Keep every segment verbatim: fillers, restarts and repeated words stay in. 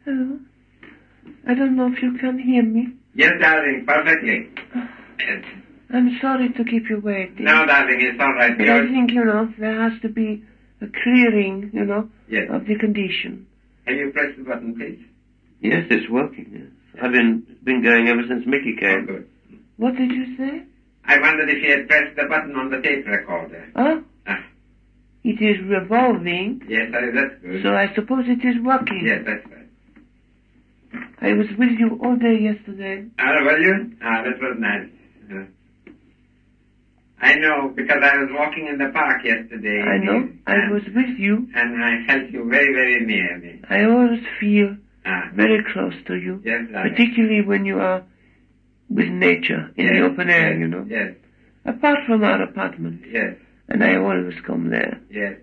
Hello. I don't know if you can hear me. Yes, darling, perfectly. Yes. I'm sorry to keep you waiting. No, darling, it's all right. But I think, you know, there has to be a clearing, you know, Yes. of the condition. Can you press the button, please? Yes, it's working. Yes. I've been been going ever since Mickey Oh, came. good. What did you say? I wondered if you had pressed the button on the tape recorder. Huh? Ah, It is revolving, yes, uh, that's good. so I suppose it is working. Yes, that's right. I was with you all day yesterday. Ah, were you? Ah, that was nice. Uh, I know, because I was walking in the park yesterday. I know. I and, was with you. And I felt you very, very near me. I always feel Ah, very close to you. yes, darling. Particularly when you are with nature, in yes, the open air, yes, you know. Yes, Apart from our apartment. yes, And I always come there. yes.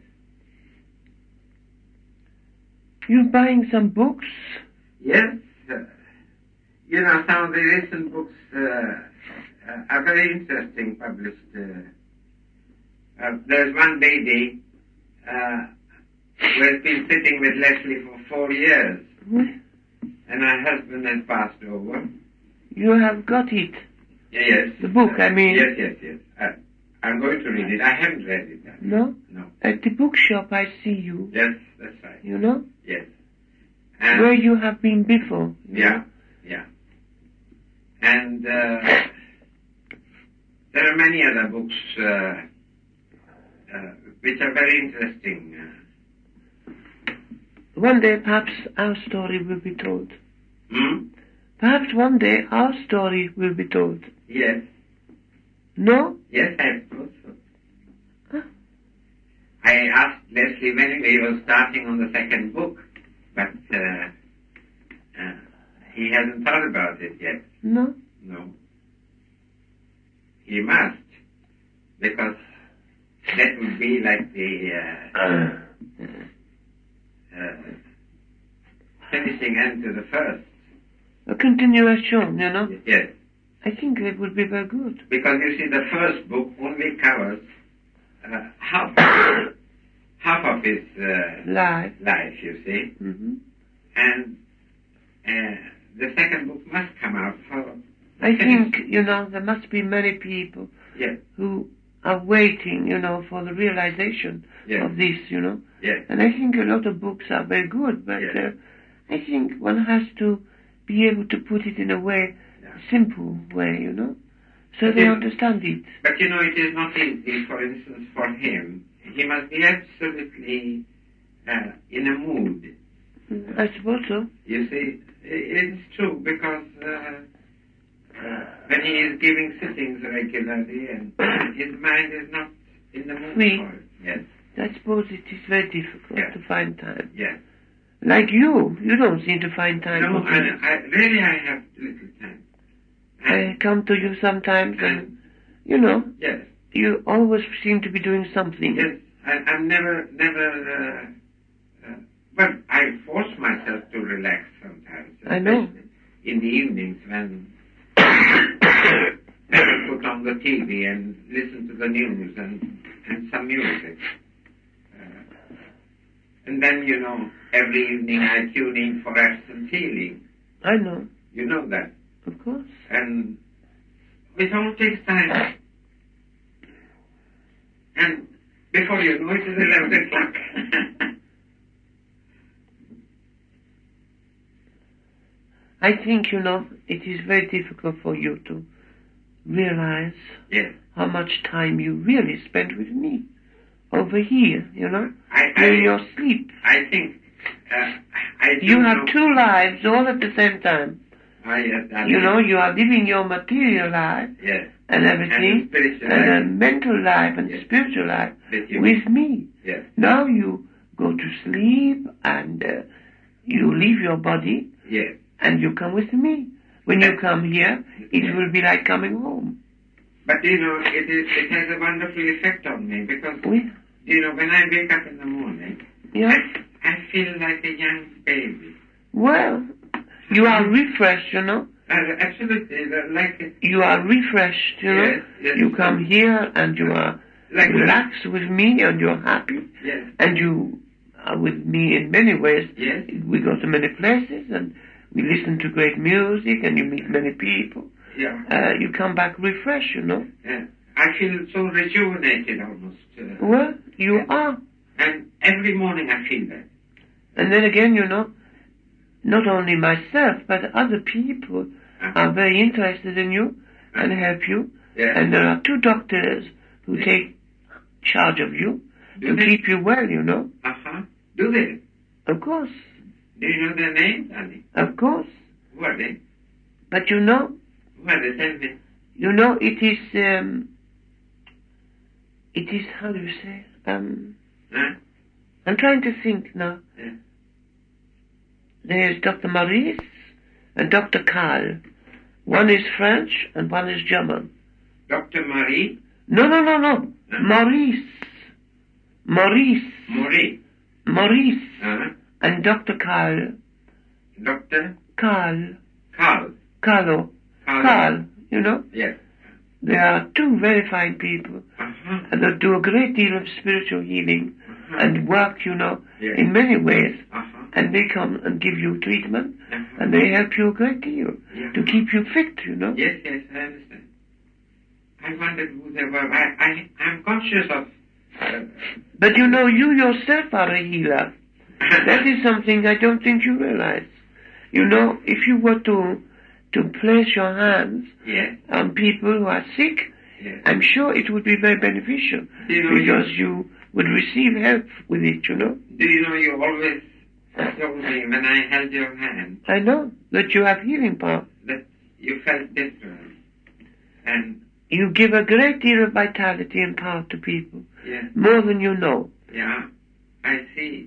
You buying some books? Yes. Uh, you know, some of the recent books uh, uh, are very interesting, published. Uh, uh, there's one lady uh, who has been sitting with Leslie for four years, What? and her husband has passed over. You have got it. Yes. The book, I mean. Yes, yes, yes. Uh, I'm going to read it. I haven't read it yet. No? No. At the bookshop I see you. Yes, that's right. You know? Yes. And Where you have been before. you Yeah, know? yeah. And uh, there are many other books uh, uh, which are very interesting. Uh, One day perhaps our story will be told. hmm? Perhaps one day our story will be told. Yes, No? yes, I suppose so. Huh? I asked Leslie when he was starting on the second book, but uh, uh, he hasn't thought about it yet. No? No. He must, because that would be like the uh, uh, finishing end to the first. A continuation, you know? Yes, I think it would be very good. because you see, the first book only covers uh, half half of his uh, Live. life, you see, hmm and uh, the second book must come out for. I think, you know, there must be many people Yes, who are waiting, you know, for the realization yes, of this, you know. yes, And I think a lot of books are very good, but Yes. uh, I think one has to be able to put it in a way, yeah. simple way, you know, so they Yes. understand it. But you know, it is not easy, for instance, for him. He must be absolutely uh, in a mood. Mm, I suppose so. You see, it's true, because uh, uh, when he is giving sittings regularly, and his mind is not in the mood Oui. for it. Yes, I suppose it is very difficult Yeah. to find time. yes. Like you, you don't seem to find time. No, for I, things. I, really I have little time. I come to you sometimes and, and you know, yes, you always seem to be doing something. yes, I, I'm never, never, uh, uh, but I force myself to relax sometimes. I know. especially In the evenings when I put on the T V and listen to the news and, and some music. Uh, and then, you know, every evening I tune in for absent healing. I know, You know that. of course. And it all takes time. And before you know it, it's eleven o'clock. I think, you know, it is very difficult for you to realize Yes. how much time you really spend with me over here, you know, I, during I, your sleep. I think uh, I do You know, have two lives all at the same time. I, yes, I You know, you are living your material life yes, and and everything, spiritual and a life mental life and Yes. spiritual life with you. with me. Yes, Now you go to sleep and uh, you leave your body yes, and you come with me. When you come here, it Yes. will be like coming home. but you know, it is. It has a wonderful effect on me, because Oui? you know, when I wake up in the morning, Yeah? I, I feel like a young baby. Well, you are refreshed, you know. Uh, absolutely, uh, like a- You are refreshed, you know. Yes, yes. You come here and you are like relaxed with me and you're happy yes, and you are with me in many ways. Yes. We go to many places and we listen to great music and you meet many people. Yeah. Uh, you come back refreshed, you know. Yeah. I feel so rejuvenated almost. Uh, Well, you yeah. are. And every morning I feel that. And then again, you know, not only myself, but other people Uh-huh. are very interested in you and help you. Yeah. And there are two doctors who Yeah. take charge of you Do to they? keep you well, you know. Uh-huh. Do they? Of course, Do you know their names, Annie? of course. Who are they? But you know, Who are they? Tell me. you know, it is, um, it is, how do you say, um, Huh? I'm trying to think now. Yeah. There's Doctor Maurice and Doctor Karl. One is French and one is German. Doctor Marie No, no, no, no. Huh? Maurice. Maurice. Marie. Maurice. Uh-huh. And Doctor Karl. Doctor Karl. Carl. Carlo. Carl. Karl, you know. Yes. They are two very fine people. Uh-huh. And they do a great deal of spiritual healing Uh-huh. and work, you know, Yes. in many ways. Uh-huh. And they come and give you treatment Uh-huh. and they help you a great deal Yeah. to keep you fit, you know. Yes, yes, I understand. I wondered who they were. I, I, I'm conscious of... Uh, But you know, you yourself are a healer. That is something I don't think you realize. You know, if you were to to place your hands yes, on people who are sick, yes. I'm sure it would be very beneficial Do you know because you would receive help with it, you know. Do you know you always told me when I held your hand I know that you have healing power. that you felt different. And, You give a great deal of vitality and power to people, yes, more than you know. yeah, I see.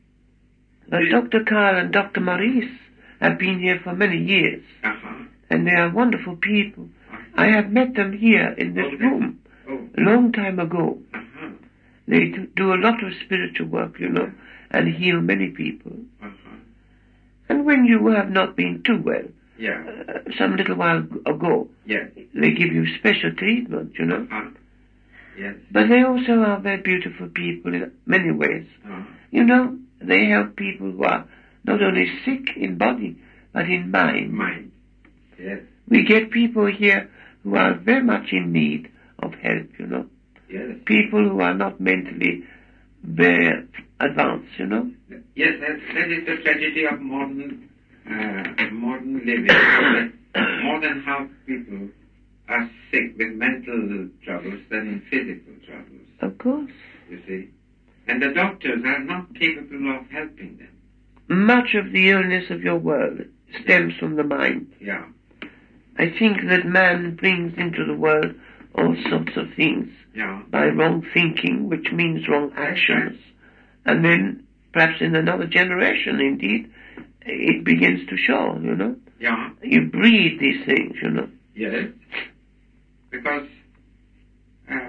But Yeah. Doctor Karl and Doctor Maurice have been here for many years, Uh-huh. and they are wonderful people. I have met them here in this Okay. room Oh, a long time ago. uh-huh, They do do a lot of spiritual work, you know, and heal many people. uh-huh. And when you have not been too well, Yeah, uh, some little while ago, yes, they give you special treatment, you know. uh-huh, yes, But they also are very beautiful people in many ways. uh-huh. You know, they help people who are not only sick in body, but in mind. Mind, yes, We get people here who are very much in need of help, you know. yes. People who are not mentally very advanced, you know. Yes, that, that is the tragedy of modern uh, modern living. That more than half people are sick with mental troubles than in physical troubles, Of course. you see. And the doctors are not capable of helping them. Much of the illness of your world stems from the mind. Yeah, I think that man brings into the world all sorts of things yeah, by wrong thinking, which means wrong actions. And then, perhaps in another generation, indeed, it begins to show, you know. yeah, You breed these things, you know. yes. Because uh,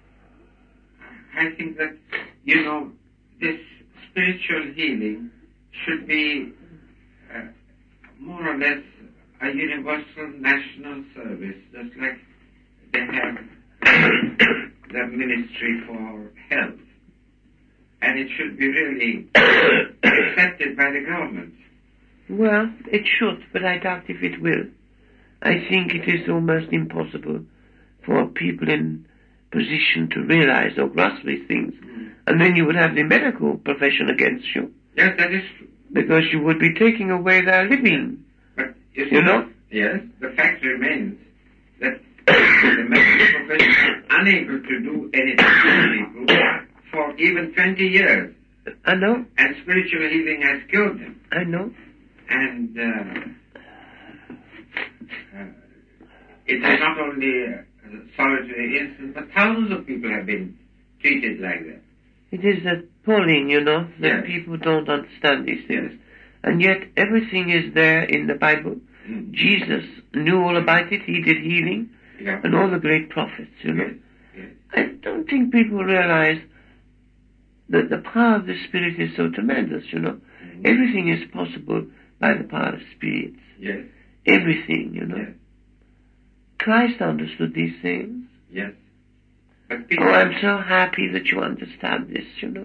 I think that, you know, this spiritual healing should be uh, more or less a universal national service, just like they have the Ministry for Health. And it should be really accepted by the government. Well, it should, but I doubt if it will. I think it is almost impossible for people in position to realize or grasp these things. Mm. And then you would have the medical profession against you, Yes, that is true. because you would be taking away their living. But you, see, You know? Yes, the fact remains that the medical profession are unable to do anything to people for even twenty years. I know, And spiritual healing has killed them. I know. And uh, uh, it is not only a solitary instance, but thousands of people have been treated like that. It is appalling, you know, that Yes. people don't understand these things. Yes. And yet everything is there in the Bible. Mm. Jesus knew all about it. He did healing. Yeah. And all the great prophets, you know. Yes. Yes. I don't think people realize that the power of the Spirit is so tremendous, you know. Mhm. Everything is possible by the power of spirits. Yes. Everything, you know. Yes. Christ understood these things. Yes. But Oh, people, I'm so happy that you understand this, you know.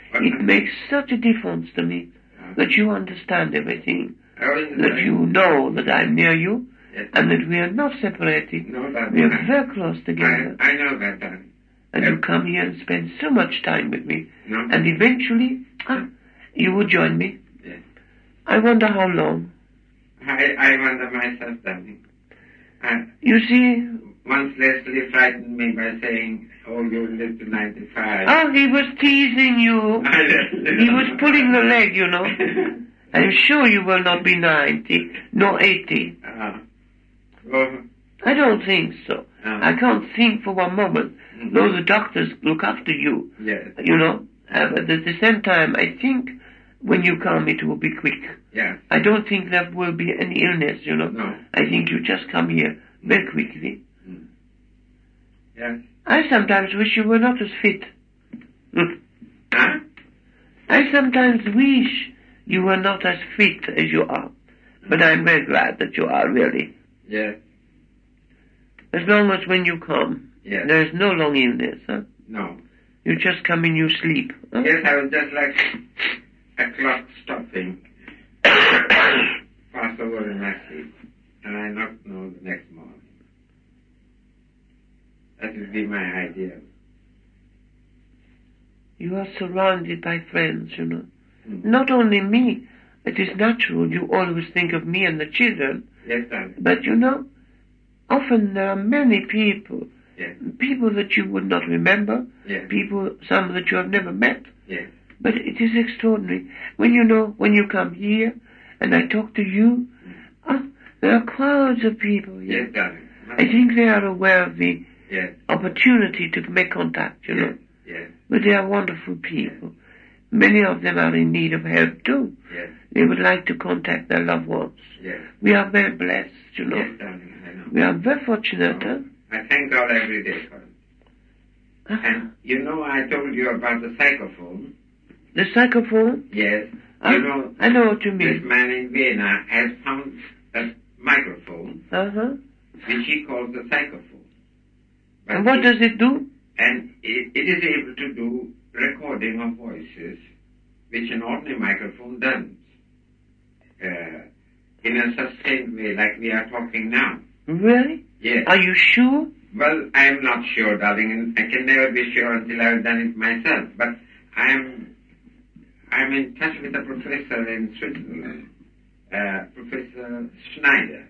It makes such a difference to me that you understand everything, Oh, that you know that I'm near you, yes. and that we are not separated. No, that We are I- very close together. I, I know that, darling. And you come here and spend so much time with me. No. And eventually, ah, you would join me. Yes. I wonder how long. I, I wonder myself, darling. Uh, You see, once Leslie frightened me by saying, oh, you live to ninety-five. oh, he was teasing you. He was pulling the leg, you know. I'm sure you will not be ninety, nor eighty. Uh, oh, I don't think so. Uh. I can't think for one moment. Mhm. Though the doctors look after you, yes, you know. Uh, but at the same time, I think when you come, it will be quick. yes, I don't think there will be any illness, you know. no, I think you just come here very quickly. yes. I sometimes wish you were not as fit. Huh? I sometimes wish you were not as fit as you are. But I'm very glad that you are, really. Yes, As long as when you come, yes, there is no long illness, huh? no. You just come in, you sleep. Huh? Yes, I was just like a clock stopping, pass over in my sleep, and I not know the next morning. That would be my idea. You are surrounded by friends, you know. Mm. Not only me. It is natural you always think of me and the children. Yes, darling. But you know, often there are many people, Yes, people that you would not remember, yes, people, some that you have never met. yes, But it is extraordinary. When you know, when you come here and I talk to you, ah, there are crowds of people here. yes, darling. I think they are aware of the Yes, opportunity to make contact, you know. yes, yes, But they are wonderful people. Many of them are in need of help too. yes, They would like to contact their loved ones. yes, We are very blessed, you know. yes, darling, I know. We are very fortunate, huh? I thank God every day for it. And you know, I told you about the psychophone. The psychophone? Yes. Ah, You know, I know what you this mean. man in Vienna has found a microphone Uh-huh. which he calls the psychophone. But And what it- does it do? And it, it is able to do recording of voices, which an ordinary microphone doesn't. Uh, in a sustained way, like we are talking now. Really? Yes. Are you sure? Well, I am not sure, darling, and I can never be sure until I've done it myself. But I am, I'm in touch with a professor in Switzerland, uh, Professor Schneider,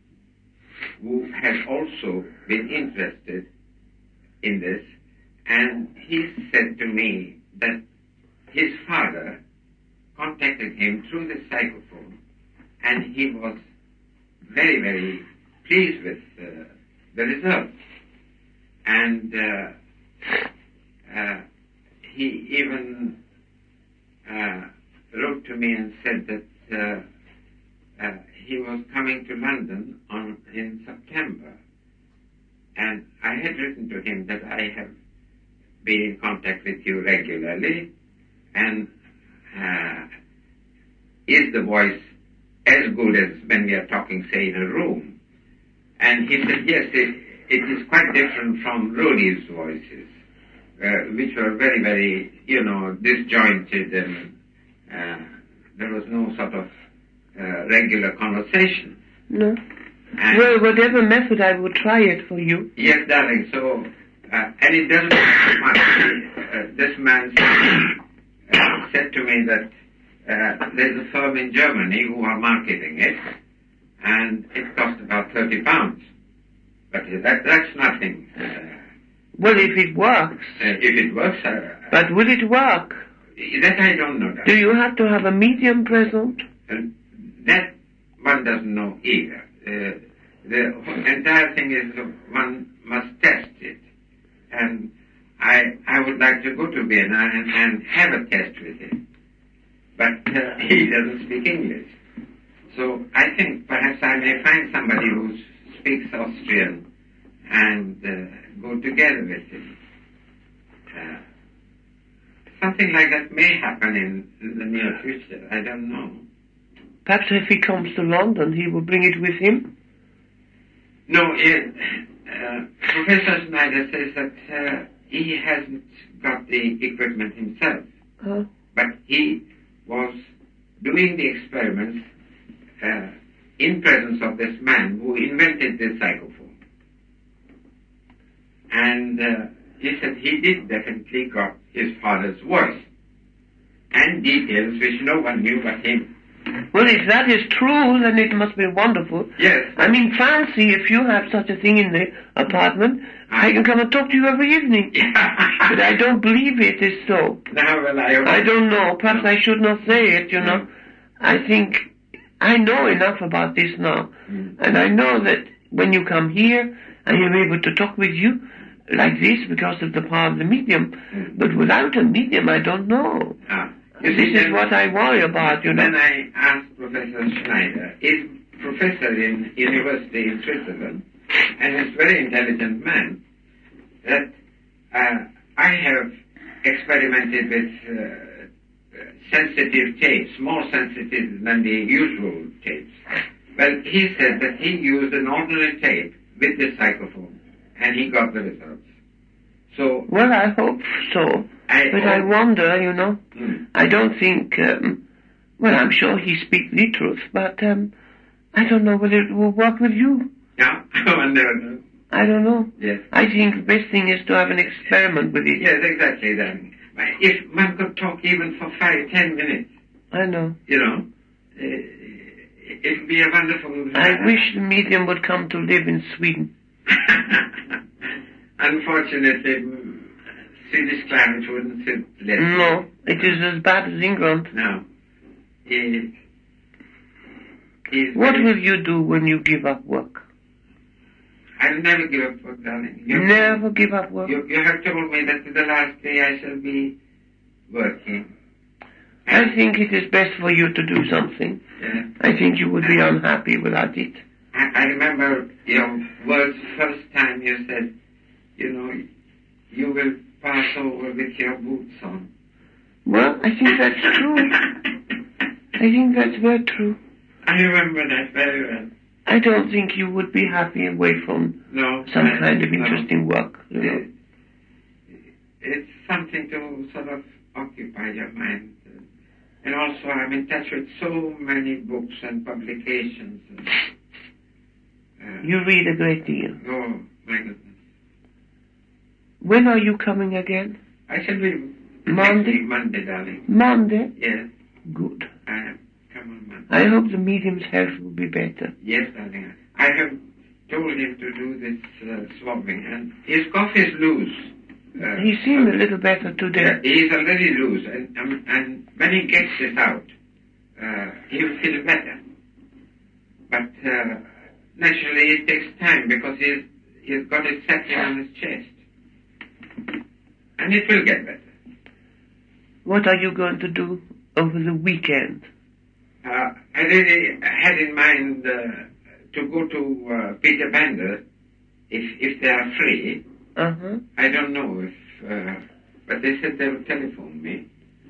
who has also been interested in this, and he said to me that his father contacted him through the psychophone, and he was very, very pleased with uh, the results. And uh, uh, he even uh, wrote to me and said that uh, uh, he was coming to London on in September. And I had written to him that I have been in contact with you regularly, and uh, is the voice as good as when we are talking, say, in a room? And he said, yes, it, it is quite different from Rudy's voices, uh, which were very, very, you know, disjointed, and uh, there was no sort of uh, regular conversation. No. And Well, whatever method, I would try it for you. yes, darling, so, uh, and it doesn't cost much. Uh, this man said, uh, said to me that uh, there's a firm in Germany who are marketing it, and it cost about thirty pounds. But that, that's nothing. Uh, Well, if it works. uh, if it works, uh, But will it work? that I don't know. Do darling. you have to have a medium present? And that one doesn't know either. Uh, the entire thing is uh, one must test it. And I I would like to go to Vienna and, and have a test with him. But uh, he doesn't speak English. So I think perhaps I may find somebody who speaks Austrian and uh, go together with him. Uh, something like that may happen in, in the near future. I don't know. Perhaps if he comes to London, he will bring it with him? No, it, uh, Professor Schneider says that uh, he hasn't got the equipment himself. Huh? But he was doing the experiments uh, in presence of this man who invented the psychophone. And uh, he said he did definitely got his father's voice and details which no one knew but him. Well, if that is true, then it must be wonderful. Yes. I mean, fancy if you have such a thing in the apartment, I can come and talk to you every evening. But I don't believe it is so. Now, well, I, I don't know. Perhaps I should not say it, you know. I think I know enough about this now. Mm. And I know that when you come here, I am able to talk with you like this because of the power of the medium. Mm. But without a medium, I don't know. Ah. This is what I worry about, you know. Then I asked Professor Schneider, he's professor in university in Switzerland, and he's a very intelligent man, that uh, I have experimented with uh, sensitive tapes, more sensitive than the usual tapes. Well, he said that he used an ordinary tape with the psychophone, and he got the results. So, well, I hope so. I but hope, I wonder, you know. Hmm. I don't think, um, well, I'm sure he speaks the truth, but um, I don't know whether it will work with you. Yeah, I wonder. I don't know. Yes. I think the best thing is to have an experiment with it. Yes, exactly that. If one could talk even for five, ten minutes, I know. you know, uh, it would be a wonderful... I wish the medium would come to live in Sweden. Unfortunately, Swedish climate wouldn't suit less. No, it is as bad as England. No. It, it's What very- will you do when you give up work? I'll never give up work, darling. You, Never give up work? You, you have told me that to the last day I shall be working. I think it is best for you to do something. Yeah. I think you would be unhappy without it. I, I remember your words first time you said, you know, you will pass over with your boots on. Well, I think that's true. I think that's very true. I remember that very well. I don't think you would be happy away from No. some I- kind of no. interesting work, you know. It, it's something to sort of occupy your mind. And also I'm in touch with so many books and publications. And, uh, You read a great deal. oh, my goodness. When are you coming again? I shall be Monday? next week, Monday, darling. Monday? Yes, Good. I am. Come on, Monday. I hope the medium's health will be better. Yes, darling. I have told him to do this uh, swabbing, and his cough is loose. Uh, He seemed a little better today. Yeah, he is already loose, and, um, and when he gets this out, uh, he will feel better. But uh, naturally it takes time because he's, he's got it settling on his chest. And it will get better. What are you going to do over the weekend? Uh, I really had in mind uh, to go to uh, Peter Bender if, if they are free. Uh-huh. I don't know if, uh, but they said they will telephone me.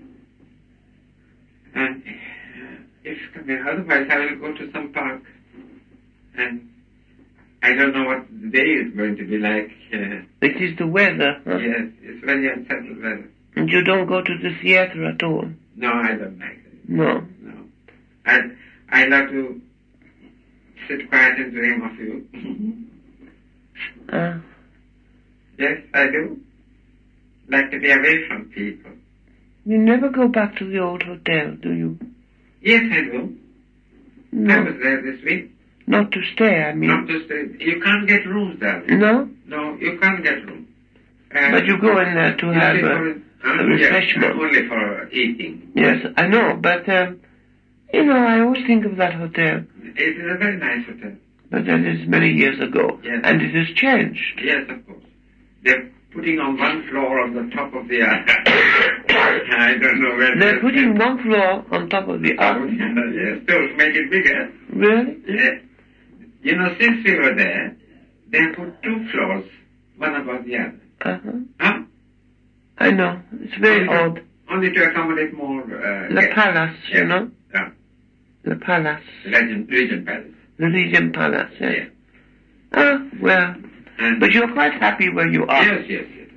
And uh, if, I mean, otherwise I will go to some park. And I don't know what the day is going to be like. Uh, It is the weather, huh? yes, it's very unsettled weather. And you don't go to the theater at all? No, I don't like it. No. No. I, I love to sit quiet and dream of you. Uh, Yes, I do. Like to be away from people. you never go back to the old hotel, do you? Yes, I do. I No. was there this week. Not to stay, I mean. Not to stay. You can't get rooms there. No? No, you can't get rooms. Uh, But you go in there to you have stay a, for- a uh, yes, refreshment. only for eating. Yes, I know, but, um, you know, I always think of that hotel. It is a very nice hotel. But that is many years ago. Yes. And it has changed. Yes, of course. They're putting on one floor on the top of the other. I don't know where They're putting one floor on top of the Oh, other. yes, to make it bigger. Really? Yes. You know, since we were there, they put two floors, one above the other. Uh-huh. Huh? I know. It's very only odd. To, only to accommodate more... Uh, The guests. palace, you Yes. know? Yeah. The palace. Regent, Regent Palace. The Legion Palace, yes. Yes. Ah, well. And But you're quite happy where you are. yes, yes, yes.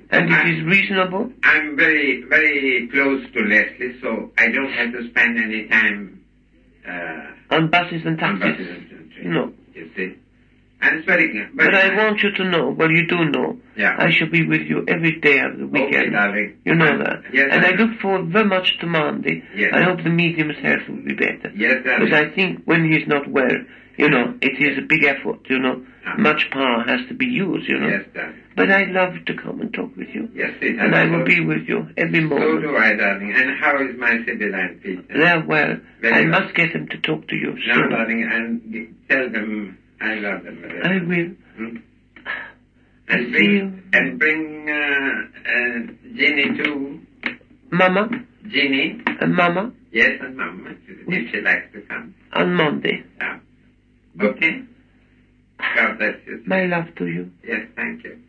And I, it is reasonable? I'm very, very close to Leslie, so I don't have to spend any time uh, On buses and on taxis? buses and trains. No. You see? And it's very good. But I want you to know, well, you do know, Yeah. I shall be with you every day of the Okay, weekend. darling. You know that. Yes, and I I know. look forward very much to Monday. Yes. I hope the medium's health will be better. Yes, darling. Because I think when he's not well, you know, it is a big effort, you know. Ah. Much power has to be used, you know. Yes, darling. But I love to come and talk with you. Yes, it And I will so, be with you every So moment. do I, darling. And how is my Sibylline Peter? They're well. Very I well. must get them to talk to you No, soon. darling, and g- tell them I love them very I much. will. Hmm? I And see bring, you. and bring uh, uh, Ginny too. Mama Ginny, and Mama yes, and Mama, if she likes to come. on Monday. Yeah. Okay? God bless you. My love to you. Yes, thank you.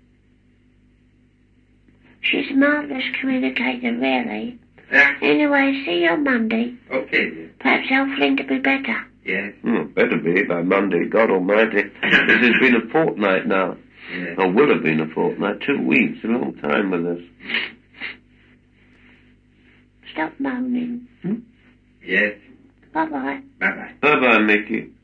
She's a marvellous communicator, really. Yeah. Anyway, see you on Monday. Okay, dear. Perhaps Elfling to be better. Yes. Hmm, better be by Monday, God Almighty. This has been a fortnight now. Yes. Or will have been a fortnight, two weeks, a long time with us. Stop moaning. Yes. Bye-bye. Bye-bye. Bye-bye, Mickey.